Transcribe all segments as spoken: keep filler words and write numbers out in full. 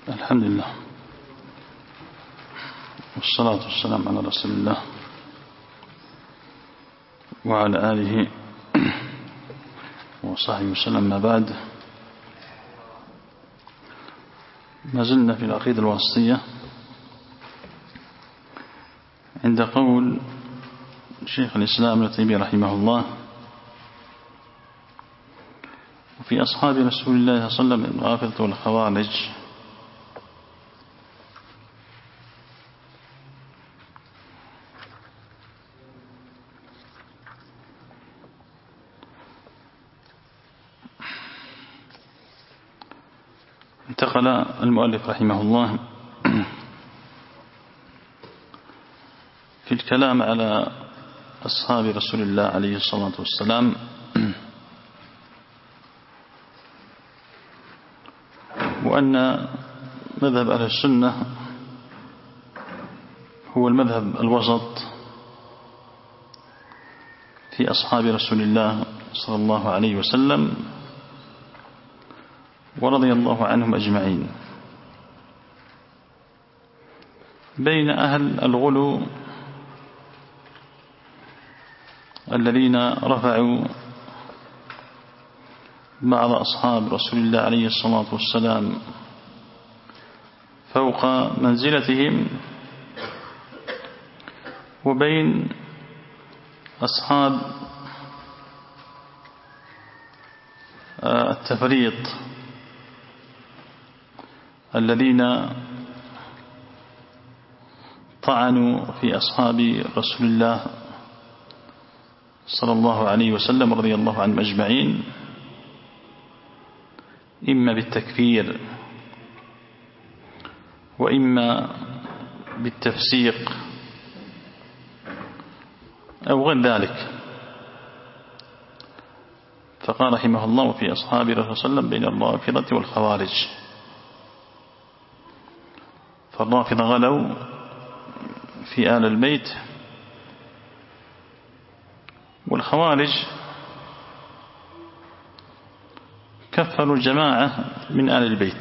الحمد لله والصلاة والسلام على رسول الله وعلى آله وصحبه وسلم. ما بعد، ما زلنا في العقيدة الواسطية عند قول شيخ الإسلام ابن تيمية رحمه الله: وفي أصحاب رسول الله صلى الله عليه وسلم الرافضة والخوارج انتقل المؤلف رحمه الله في الكلام على أصحاب رسول الله عليه الصلاة والسلام وأن مذهب أهل السنة هو المذهب الوسط في أصحاب رسول الله صلى الله عليه وسلم ورضي الله عنهم أجمعين، بين أهل الغلو الذين رفعوا بعض أصحاب رسول الله عليه الصلاة والسلام فوق منزلتهم، وبين أصحاب التفريط الذين طعنوا في أصحاب رسول الله صلى الله عليه وسلم رضي الله عنهم أجمعين، إما بالتكفير وإما بالتفسيق أو غير ذلك. فقال رحمه الله: في أصحاب رسول الله صلى الله عليه وسلم بين الرافضة والخوارج. فالرافضة غلوا في آل البيت، والخوارج كفروا جماعة من آل البيت،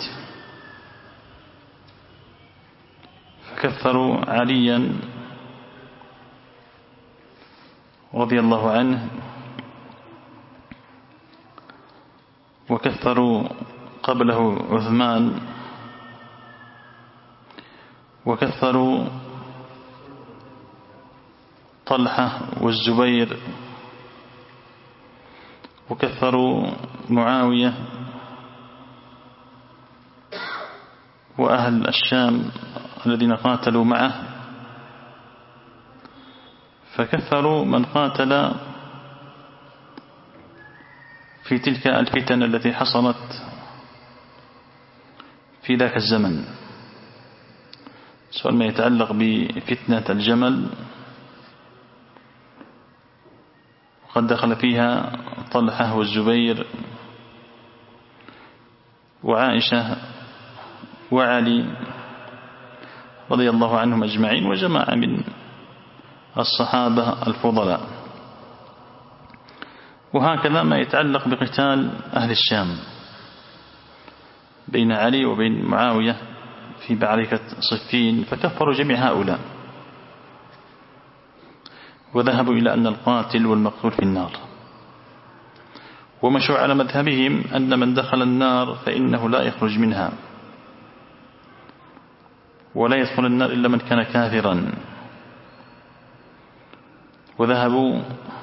فكفروا عليا رضي الله عنه، وكفروا قبله عثمان، وكفروا طلحة والزبير، وكفروا معاوية وأهل الشام الذين قاتلوا معه، فكفروا من قاتل في تلك الفتن التي حصلت في ذاك الزمن، سواء ما يتعلق بفتنة الجمل وقد دخل فيها طلحة والزبير وعائشة وعلي رضي الله عنهم أجمعين وجماعة من الصحابة الفضلاء، وهكذا ما يتعلق بقتال أهل الشام بين علي وبين معاوية في معركة صفين، فكفروا جميع هؤلاء وذهبوا إلى أن القاتل والمقتول في النار، ومشوا على مذهبهم أن من دخل النار فإنه لا يخرج منها، ولا يدخل النار إلا من كان كافرا، وذهبوا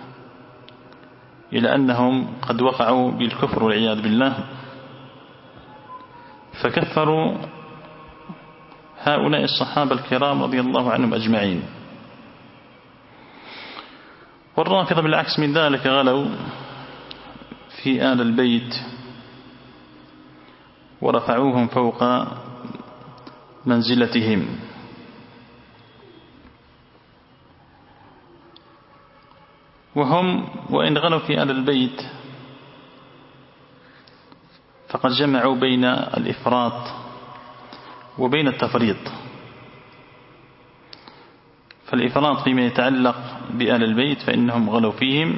إلى أنهم قد وقعوا بالكفر والعياذ بالله، فكفروا هؤلاء الصحابة الكرام رضي الله عنهم أجمعين. والرافضة بالعكس من ذلك غلوا في آل البيت ورفعوهم فوق منزلتهم، وهم وإن غلوا في آل البيت فقد جمعوا بين الإفراط وبين التفريط. فالإفراط فيما يتعلق بآل البيت فإنهم غلوا فيهم،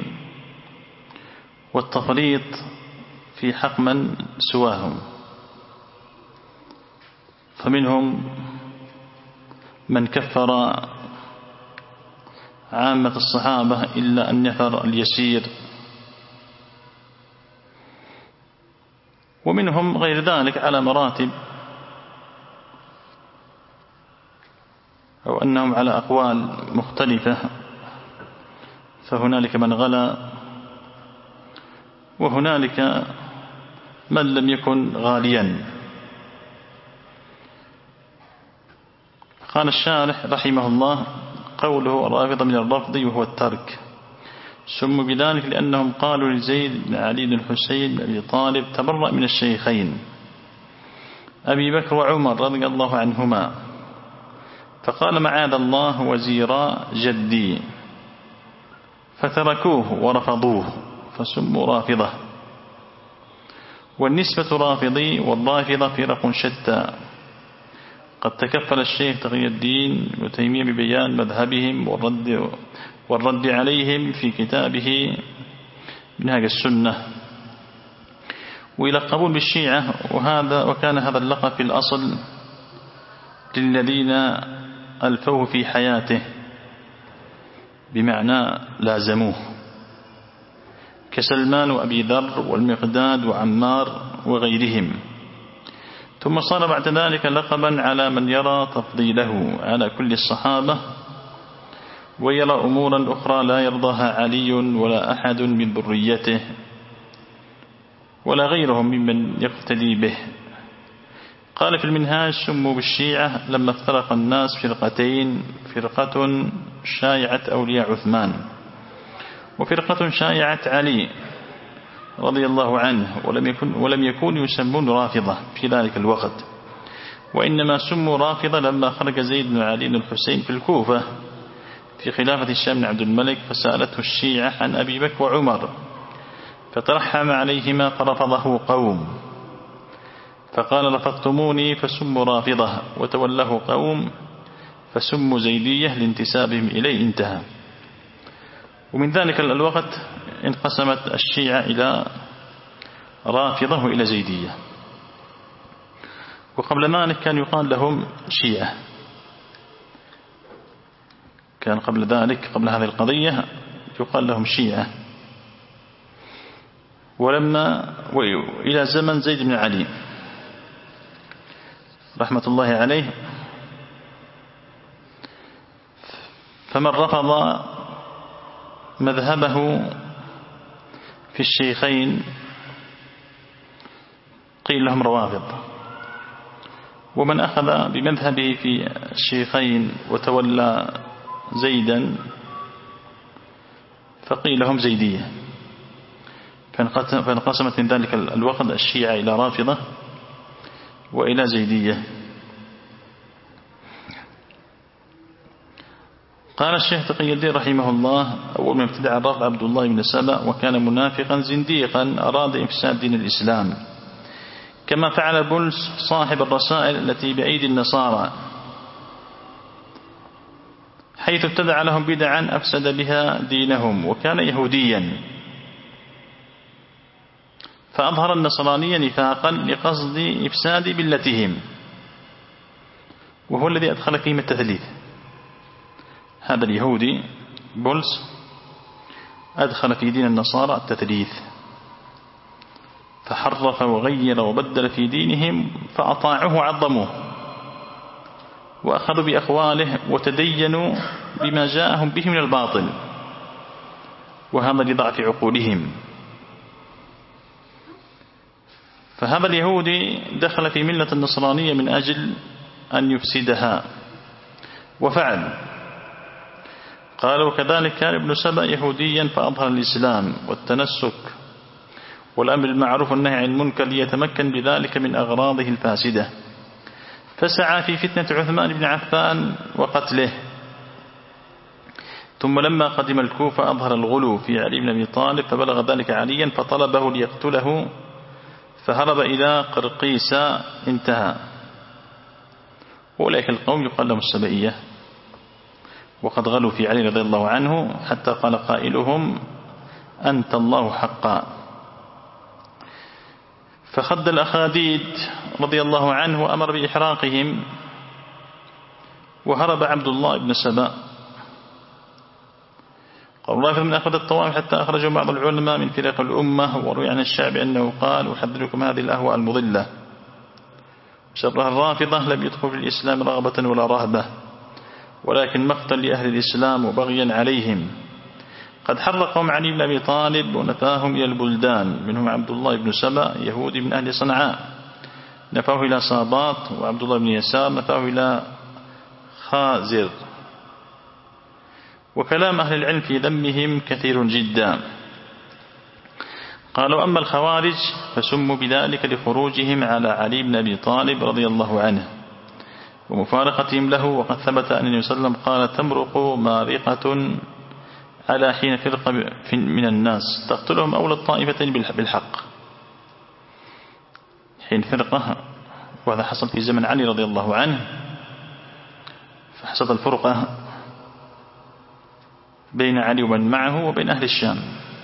والتفريط في حق من سواهم. فمنهم من كفر عامة الصحابة إلا أن يفر اليسير، ومنهم غير ذلك على مراتب، أو أنهم على أقوال مختلفة، فهنالك من غلا وهنالك من لم يكن غاليا. قال الشارح رحمه الله: قوله الرافضة من الرفض وهو الترك، سموا بذلك لأنهم قالوا لزيد بن علي بن الحسين بن أبي طالب: تبرأ من الشيخين أبي بكر وعمر رضي الله عنهما، فقال: معاذ الله وزيرا جدي، فتركوه ورفضوه فسموا رافضة. والنسبة رافضي والرافضة فرق شتى، قد تكفل الشيخ تقي الدين ابن تيمية ببيان مذهبهم والرد, والرد عليهم في كتابه منهاج السنة، ويلقبون بالشيعة، وهذا وكان هذا اللقب في الأصل للذين ألفوه في حياته، بمعنى لازموه، كسلمان وأبي ذر والمقداد وعمار وغيرهم. ثم صار بعد ذلك لقبا على من يرى تفضيله على كل الصحابة، ويرى أمورا أخرى لا يرضاها علي ولا أحد من ذريته ولا غيرهم ممن يقتدي به. قال في المنهاج: سموا بالشيعة لما افترق الناس فرقتين، فرقة شايعة أولياء عثمان، وفرقة شايعة علي رضي الله عنه، ولم يكن ولم يكونوا يسمون رافضة في ذلك الوقت، وإنما سموا رافضة لما خرج زيد بن علي بن الحسين في الكوفة في خلافة الشام بن عبد الملك، فسألته الشيعة عن أبي بكر وعمر، فترحم عليهما فرفضه قوم، فقال: رفضتموني فسموا رافضة، وتوله قوم فسموا زيدية لانتسابهم إليه. انتهى. ومن ذلك الوقت انقسمت الشيعة إلى رافضة وإلى زيدية، وقبل ذلك كان يقال لهم شيعة، كان قبل ذلك قبل هذه القضية يقال لهم شيعة. ولما إلى زمن زيد بن علي رحمة الله عليه، فمن رفض مذهبه في الشيخين قيل لهم روافض، ومن أخذ بمذهبه في الشيخين وتولى زيدا فقيل لهم زيدية. فانقسمت من ذلك الوقت الشيعة إلى رافضة وإلى زيدية. قال الشيخ تقي الدين رحمه الله: أول من ابتدع الرفض عبد الله بن سبأ، وكان منافقا زنديقا أراد إفساد دين الإسلام، كما فعل بولس صاحب الرسائل التي بأيدي النصارى، حيث ابتدع لهم بدعا أفسد بها دينهم، وكان يهوديا فأظهر النصرانية نفاقا لقصد إفساد ملتهم، وهو الذي أدخل فيهم التثليث. هذا اليهودي بولس أدخل في دين النصارى التثليث، فحرف وغير وبدل في دينهم، فأطاعوه وعظموه وأخذوا بأقواله وتدينوا بما جاءهم به من الباطل، وهذا لضعف عقولهم. فهذا اليهودي دخل في ملة النصرانية من أجل أن يفسدها، وفعل. قال: وكذلك كان ابن سبأ يهوديا فأظهر الإسلام والتنسك والأمر المعروف والنهي عن المنكر ليتمكن بذلك من أغراضه الفاسدة، فسعى في فتنة عثمان بن عفان وقتله. ثم لما قدم الكوفة أظهر الغلو في علي بن أبي طالب، فبلغ ذلك عليا فطلبه ليقتله، فهرب إلى قرقيس. انتهى. وأولئك القوم يقال لهم السبئية، وقد غلوا في علي رضي الله عنه حتى قال قائلهم: أنت الله حقا. فخد الأخاديد رضي الله عنه وأمر بإحراقهم، وهرب عبد الله بن سبأ. قال رافض من أخذ الطوائف حتى أخرجوا بعض العلماء من فرق الأمة، وروي عن الشعب أنه قال: أحذركم هذه الأهواء المضلة، شرها الرافضة لم يدخل في الإسلام رغبة ولا رهبة، ولكن مقتا لأهل الإسلام وبغيا عليهم. قد حرقهم علي بن أبي طالب ونفاهم إلى البلدان، منهم عبد الله بن سبأ يهودي من أهل صنعاء نفاه إلى صاباط، وعبد الله بن يسار نفاه إلى خازر. وكلام أهل العلم في ذمهم كثير جدا. قالوا: أما الخوارج فسموا بذلك لخروجهم على علي بن أبي طالب رضي الله عنه ومفارقتهم له، وقد ثبت أن النبي صلى الله عليه وسلم قال: تمرق مارقة على حين فرقة من الناس تقتلهم أولى الطائفتين بالحق. حين فرقة، وهذا حصل في زمن علي رضي الله عنه، فحصل الفرقة بين علي ومن معه وبين أهل الشام.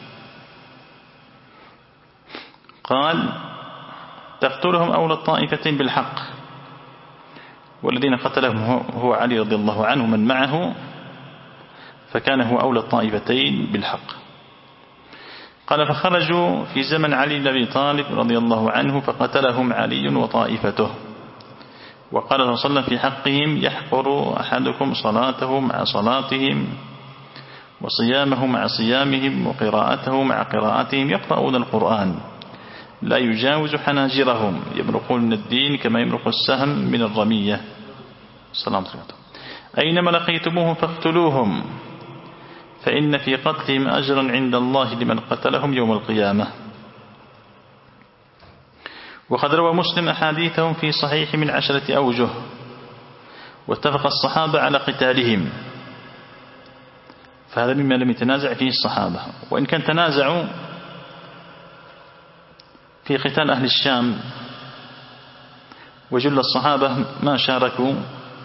قال: تقتلهم أولى الطائفتين بالحق، والذين قتلهم هو علي رضي الله عنه من معه، فكان هو أولى الطائفتين بالحق. قال: فخرجوا في زمن علي بن أبي طالب رضي الله عنه فقتلهم علي وطائفته. وقال صلى الله عليه وسلم في حقهم: يحقر أحدكم صلاته مع صلاتهم، وصيامه مع صيامهم، وقراءته مع قراءتهم، يقرؤون القرآن لا يجاوز حناجرهم، يمرقون من الدين كما يمرق السهم من الرمية. السلام عليكم. أينما لقيتموهم فاقتلوهم، فإن في قتلهم أجرا عند الله لمن قتلهم يوم القيامة. وقد روى مسلم أحاديثهم في صحيح من عشرة أوجه، واتفق الصحابة على قتالهم، فهذا مما لم يتنازع فيه الصحابة، وإن كان تنازعوا في قتال أهل الشام، وجل الصحابة ما شاركوا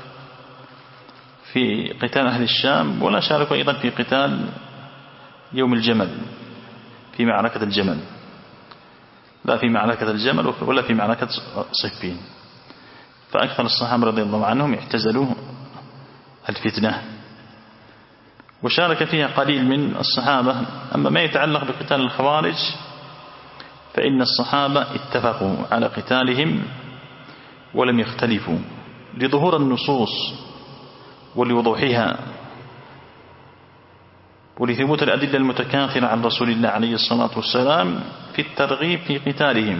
في قتال أهل الشام، ولا شاركوا أيضا في قتال يوم الجمل، في معركة الجمل، لا في معركة الجمل ولا في معركة صفين. فأكثر الصحابة رضي الله عنهم اعتزلوا الفتنة، وشارك فيها قليل من الصحابة. أما ما يتعلق بقتال الخوارج فإن الصحابة اتفقوا على قتالهم ولم يختلفوا، لظهور النصوص ولوضوحها ولثبوت الأدلة المتكاثرة عن رسول الله عليه الصلاة والسلام في الترغيب في قتالهم.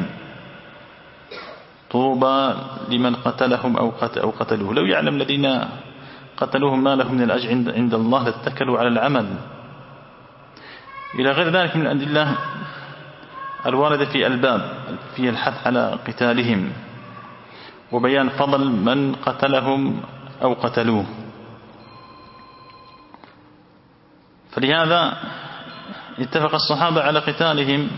طوبى لمن قتلهم أو قتلوه، لو يعلم الذين قتلوهم ما لهم من الأجر عند الله لاتكلوا على العمل. إلى غير ذلك من الأدلة الواردة في الباب في الحث على قتالهم وبيان فضل من قتلهم أو قتلوه. فلهذا اتفق الصحابة على قتالهم،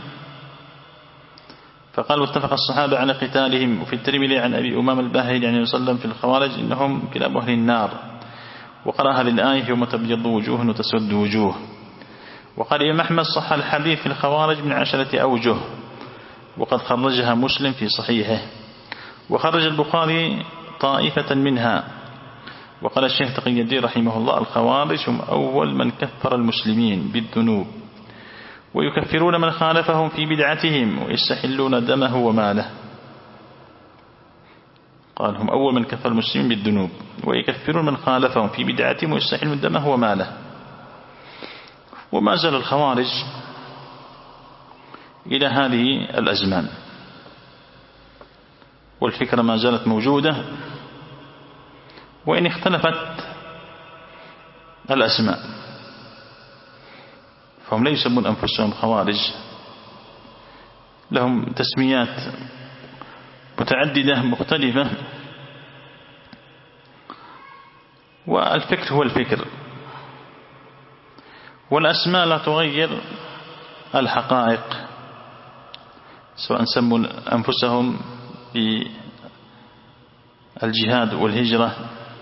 فقالوا اتفق الصحابة على قتالهم. وفي الترمذي عن أبي أمامة الباهلي عن النبي صلى الله عليه وسلم في الخوارج إنهم كلاب أهل النار، وقرأ هذه الآية: يوم تبيض وجوه وتسود وجوه. وقال الإمام أحمد: صح الحديث في الخوارج من عشرة أوجه، وقد خرجها مسلم في صحيحه، وخرج البخاري طائفة منها. وقال الشيخ تقي الدين رحمه الله: الخوارج هم أول من كفر المسلمين بالذنوب، ويكفرون من خالفهم في بدعتهم، ويستحلون دمه وماله. قال: هم أول من كفر المسلمين بالذنوب، ويكفرون من خالفهم في بدعتهم، ويستحلون دمه وماله. وما زال الخوارج إلى هذه الأزمان، والفكرة ما زالت موجودة، وإن اختلفت الأسماء، فهم لا يسمون أنفسهم خوارج، لهم تسميات متعددة مختلفة، والفكر هو الفكر، والأسماء لا تغير الحقائق، سواء سموا أنفسهم بالجهاد والهجرة،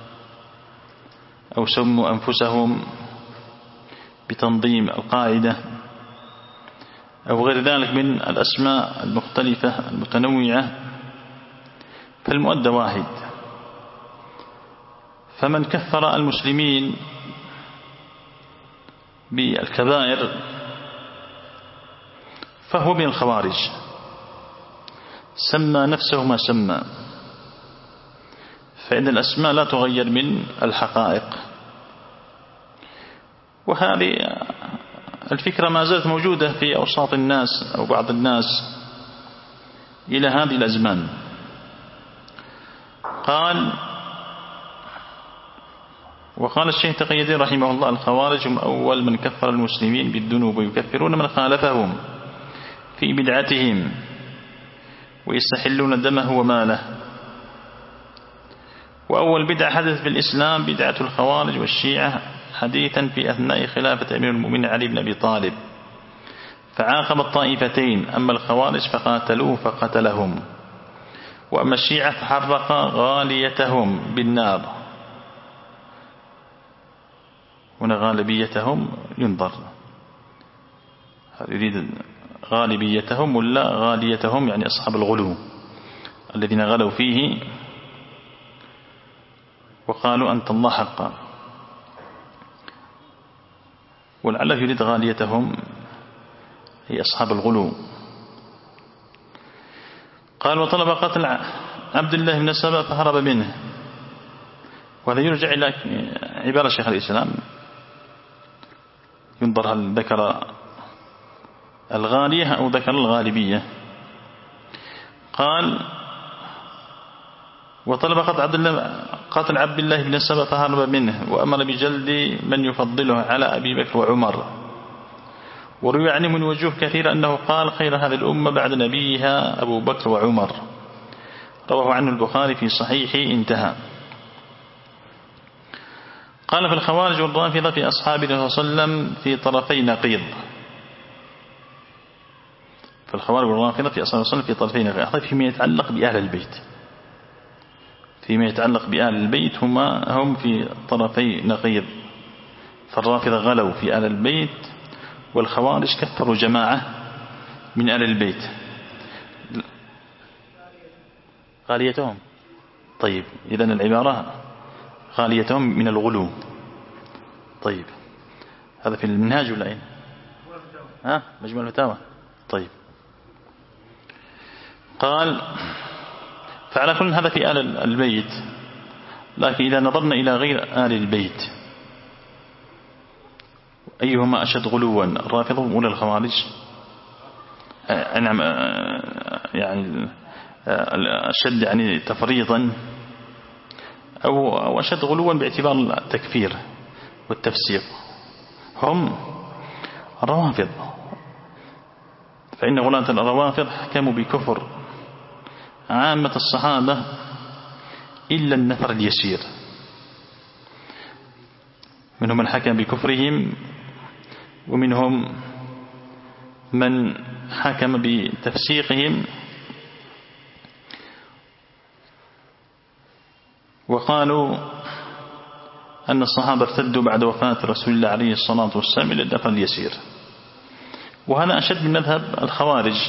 أو سموا أنفسهم بتنظيم القاعدة، أو غير ذلك من الأسماء المختلفة المتنوعة، فالمؤدى واحد. فمن كفر المسلمين بالكبائر فهو من الخوارج، سمى نفسه ما سمى، فإن الأسماء لا تغير من الحقائق. وهذه الفكرة ما زالت موجودة في أوساط الناس أو بعض الناس إلى هذه الأزمان. قال وقال الشيخ تقي الدين رحمه الله: الخوارج هم أول من كفر المسلمين بالذنوب، ويكفرون من خالفهم في بدعتهم ويستحلون دمه وماله. وأول بدعة حدث في الإسلام بدعة الخوارج والشيعة حديثا في أثناء خلافة أمير المؤمنين علي بن أبي طالب، فعاقب الطائفتين، أما الخوارج فقاتلوه فقتلهم، وأما الشيعة فحرق غاليتهم بالنار. هنا غالبيتهم ينظر، هل يريد غالبيتهم ولا غاليتهم، يعني أصحاب الغلو الذين غلوا فيه وقالوا أنت الله حقا، ولعله يريد غاليتهم هي أصحاب الغلو. قال وطلب قتل عبد الله بن سبأ فهرب منه. وهذا يرجع إلى عبارة شيخ الإسلام، ينظر هل ذكر الغالية أو ذكر الغالبية. قال وطلب قتل عبد الله بن سبأ فهرب منه، وأمر بجلد من يفضله على أبي بكر وعمر. وروي عنه من وجوه كثيرة أنه قال: خير هذه الأمة بعد نبيها أبو بكر وعمر. رواه عنه البخاري في صحيحه، انتهى. قال في الخوارج والرافضة في أصحاب النبي صلى الله عليه وسلم في طرفي نقيض. في الخوارج والرافضة في أصحاب الرسول في طرفي نقيض، فيما يتعلق بأهل البيت. فيما يتعلق بأهل البيت هما هم في طرفي نقيض، فالرافضة غلوا في أهل البيت، والخوارج كفروا جماعة من أهل البيت. غاليتهم، طيب إذن العبارة غاليتهم من الغلو. طيب هذا في المنهاج ولا أين؟ ها مجموع الفتاوى. طيب قال فعلى كل هذا في آل البيت، لكن إذا نظرنا إلى غير آل البيت أيهما أشد غلوا، الرافضة ولا الخوارج؟ نعم يعني أشد يعني تفريطا، أو أشد غلوا باعتبار التكفير والتفسيق هم الروافض. فإن غلاة الروافض حكموا بكفر عامة الصحابة إلا النفر اليسير، منهم من حكم بكفرهم، ومنهم من حكم بتفسيقهم، وقالوا أن الصحابة ارتدوا بعد وفاة رسول الله عليه الصلاة والسلام إلى النفر اليسير. وهذا أشد من مذهب الخوارج،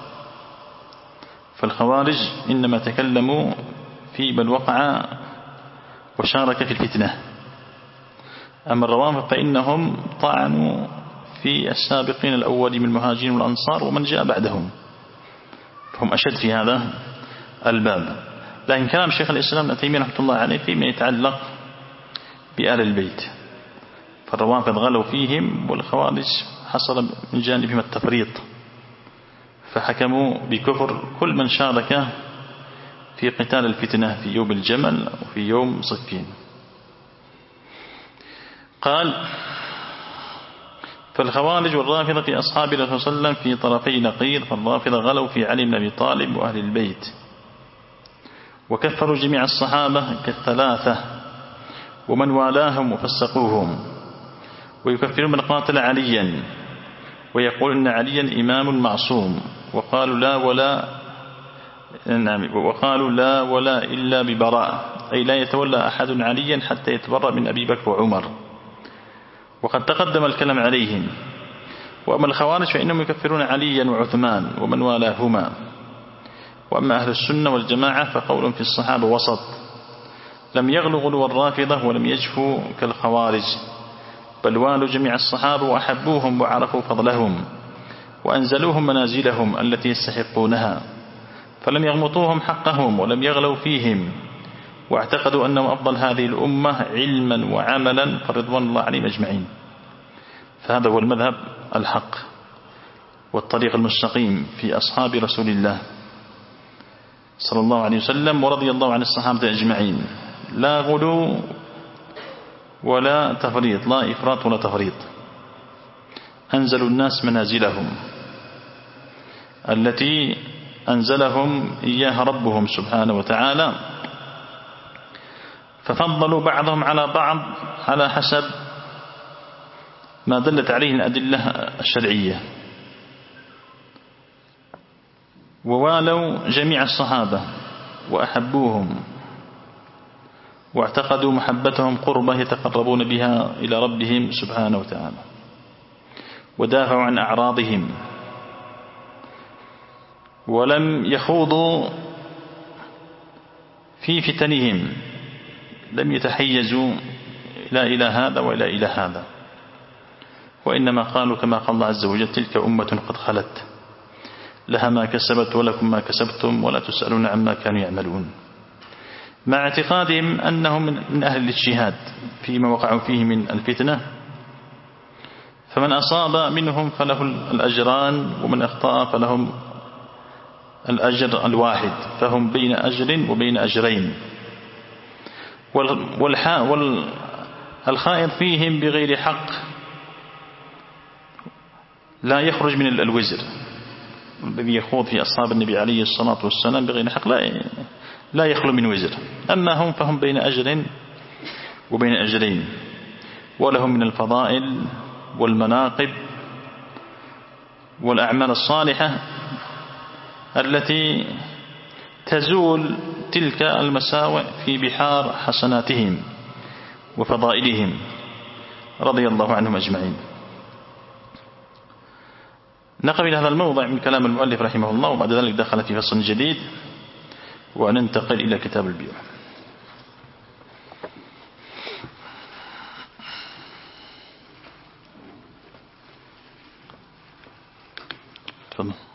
فالخوارج إنما تكلموا في من وقع وشارك في الفتنة، أما الروافض فإنهم طعنوا في السابقين الأولين من المهاجرين والأنصار ومن جاء بعدهم، فهم أشد في هذا الباب. لكن كلام شيخ الإسلام ابن تيمية رحمه الله عليه فيما يتعلق بآل البيت، فالروافض غلوا فيهم، والخوارج حصل من جانبهم التفريط، فحكموا بكفر كل من شارك في قتال الفتنة في يوم الجمل وفي يوم صفين. قال فالخوارج والرافضة في أصحاب الرسول صلى الله عليه وسلم في طرفي نقيض، فالرافضة غلوا في علي بن أبي طالب وأهل البيت، وكفروا جميع الصحابة كالثلاثة ومن والاهم وفسقوهم، ويكفرون من قاتل عليا، ويقول إن عليا إمام معصوم، وقالوا لا ولا وقالوا لا ولا إلا ببراء، أي لا يتولى أحد عليا حتى يتبرأ من أبي بكر وعمر، وقد تقدم الكلام عليهم. وأما الخوارج فإنهم يكفرون عليا وعثمان ومن والاهما. وأما أهل السنة والجماعة فقول في الصحابة وسط، لم يغلوا غلو الرافضة ولم يجفوا كالخوارج، بل والوا جميع الصحابة وأحبوهم وعرفوا فضلهم وأنزلوهم منازلهم التي يستحقونها، فلم يغمطوهم حقهم ولم يغلوا فيهم، واعتقدوا أنهم أفضل هذه الأمة علما وعملا، فرضوان الله عليهم أجمعين. فهذا هو المذهب الحق والطريق المستقيم في أصحاب رسول الله صلى الله عليه وسلم، ورضي الله عن الصحابة أجمعين، لا غلو ولا تفريط، لا إفراط ولا تفريط. أنزلوا الناس منازلهم التي أنزلهم إياها ربهم سبحانه وتعالى، ففضلوا بعضهم على بعض على حسب ما دلت عليه الأدلة الشرعية، ووالوا جميع الصحابة وأحبوهم واعتقدوا محبتهم قربة يتقربون بها إلى ربهم سبحانه وتعالى، ودافعوا عن أعراضهم، ولم يخوضوا في فتنهم، لم يتحيزوا لا إلى هذا ولا إلى هذا، وإنما قالوا كما قال الله عز وجل: تلك أمة قد خلت لها ما كسبت ولكم ما كسبتم ولا تسألون عما كانوا يعملون، مع اعتقادهم أنهم من أهل الاجتهاد فيما وقعوا فيه من الفتنة، فمن أصاب منهم فله الأجران، ومن أخطأ فلهم الأجر الواحد، فهم بين أجر وبين أجرين. والخائض فيهم بغير حق لا يخرج من الوزر، الذي يخوض في أصحاب النبي عليه الصلاة والسلام بغير حق لا لا يخلو من وزر. أما هم فهم بين أجر وبين أجرين، ولهم من الفضائل والمناقب والأعمال الصالحة التي تزول تلك المساوئ في بحار حسناتهم وفضائلهم رضي الله عنهم أجمعين. نقف إلى هذا الموضع من كلام المؤلف رحمه الله، وبعد ذلك دخل في فصل جديد وننتقل إلى كتاب البيوع. تفضل.